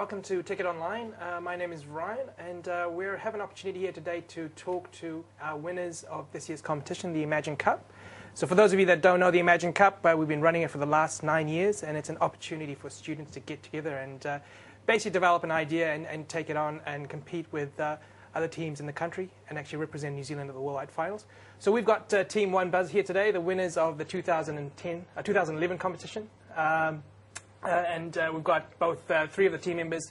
welcome to Ticket Online. My name is Ryan, and we have an opportunity here today to talk to our winners of this year's competition, the Imagine Cup. So for those of you that don't know the Imagine Cup, we've been running it for the last 9 years, and it's an opportunity for students to get together and basically develop an idea and take it on and compete with other teams in the country and actually represent New Zealand at the Worldwide Finals. So we've got Team One Buzz here today, the winners of the 2011 competition. We've got both three of the team members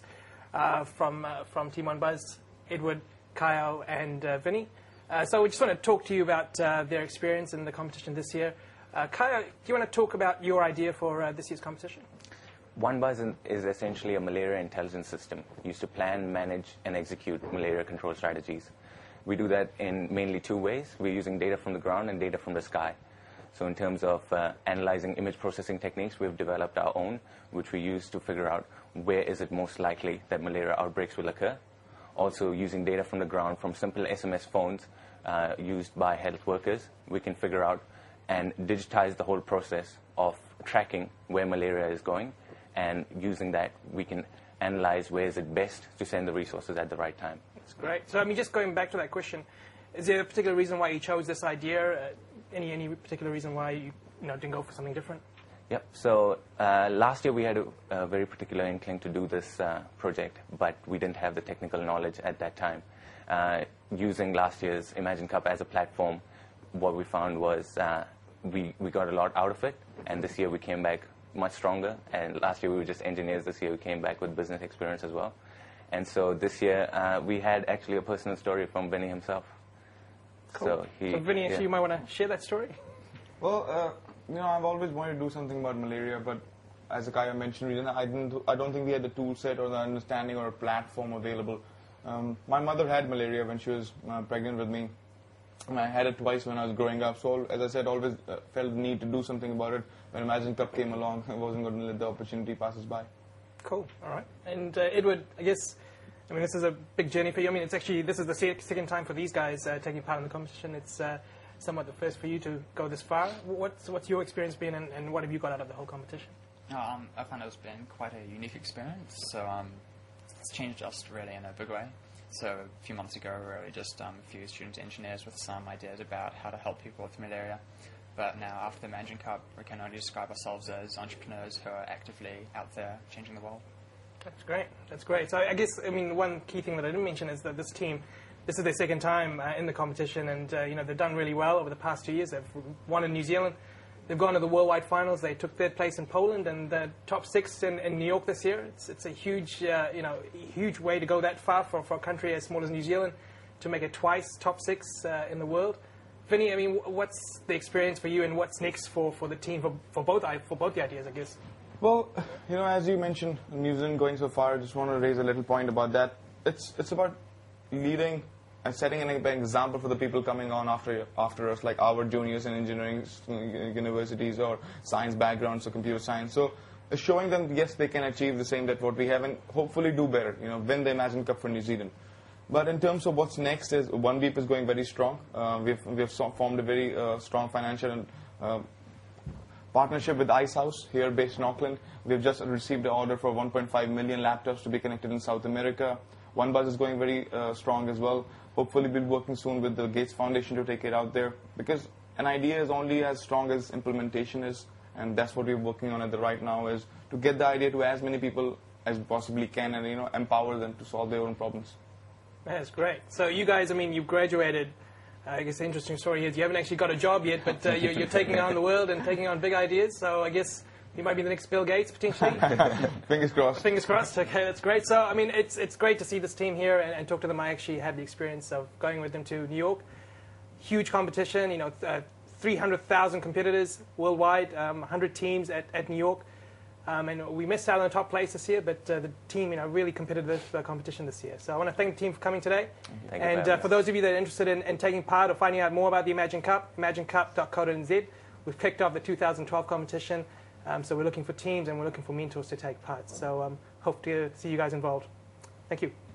from Team One Buzz, Edward, Kyle, and Vinny. So we just want to talk to you about their experience in the competition this year. Kyle, do you want to talk about your idea for this year's competition? One Buzz is essentially a malaria intelligence system used to plan, manage, and execute malaria control strategies. We do that in mainly two ways. We're using data from the ground and data from the sky. So in terms of analyzing image processing techniques, we've developed our own, which we use to figure out where is it most likely that malaria outbreaks will occur. Also using data from the ground from simple SMS phones used by health workers, we can figure out and digitize the whole process of tracking where malaria is going. And using that, we can analyze where is it best to send the resources at the right time. That's great. So I mean, just going back to that question, is there a particular reason why you chose this idea? Any particular reason why you didn't go for something different? Yep. So last year we had a very particular inkling to do this project, but we didn't have the technical knowledge at that time. Using last year's Imagine Cup as a platform, what we found was we got a lot out of it, and this year we came back much stronger. And last year we were just engineers. This year we came back with business experience as well. And so this year we had actually a personal story from Vinny himself. Cool. So Vinny, actually, you might want to share that story. Well, I've always wanted to do something about malaria, but as Kaya mentioned, I don't think we had the tool set or the understanding or a platform available. My mother had malaria when she was pregnant with me. And I had it twice when I was growing up. So, as I said, always felt the need to do something about it. When Imagine Cup came along, I wasn't going to let the opportunity pass us by. Cool. All right. And Edward, I guess, this is a big journey for you. This is the second time for these guys taking part in the competition. It's somewhat the first for you to go this far. What's your experience been, and what have you got out of the whole competition? I found it's been quite a unique experience. So it's changed us really in a big way. So a few months ago, we were really just a few student engineers with some ideas about how to help people with malaria. But now, after the Imagine Cup, we can only describe ourselves as entrepreneurs who are actively out there changing the world. That's great. That's great. So I guess, one key thing that I didn't mention is that this team, this is their second time in the competition, and they've done really well over the past 2 years. They've won in New Zealand. They've gone to the Worldwide Finals. They took third place in Poland and the top 6 in New York this year. It's a huge, huge way to go that far for a country as small as New Zealand to make it twice top 6 in the world. Vinny, what's the experience for you, and what's next for the team for both the ideas, I guess? Well, as you mentioned, New Zealand going so far, I just want to raise a little point about that. It's about leading and setting an example for the people coming on after us, like our juniors in engineering universities or science backgrounds or computer science. So showing them, yes, they can achieve the same that what we have, and hopefully do better, win the Imagine Cup for New Zealand. But in terms of what's next, is OneBeep is going very strong. We've formed a very strong financial and partnership with Icehouse here based in Auckland. We've just received an order for 1.5 million laptops to be connected in South America. One Buzz is going very strong as well. Hopefully we'll be working soon with the Gates Foundation to take it out there, because an idea is only as strong as implementation is, and that's what we're working on right now, is to get the idea to as many people as we possibly can, and empower them to solve their own problems. That's great. So you guys, you've graduated. I guess the interesting story is you haven't actually got a job yet, but you're taking on the world and taking on big ideas. So I guess you might be the next Bill Gates, potentially. Fingers crossed. Fingers crossed. Okay, that's great. So, it's great to see this team here and talk to them. I actually had the experience of going with them to New York. Huge competition, 300,000 competitors worldwide, 100 teams at New York. And we missed out on the top place this year, but the team, really competitive competition this year. So I want to thank the team for coming today. Thank you. And for those of you that are interested in taking part or finding out more about the Imagine Cup, imaginecup.co.nz. We've kicked off the 2012 competition. So we're looking for teams and we're looking for mentors to take part. So hope to see you guys involved. Thank you.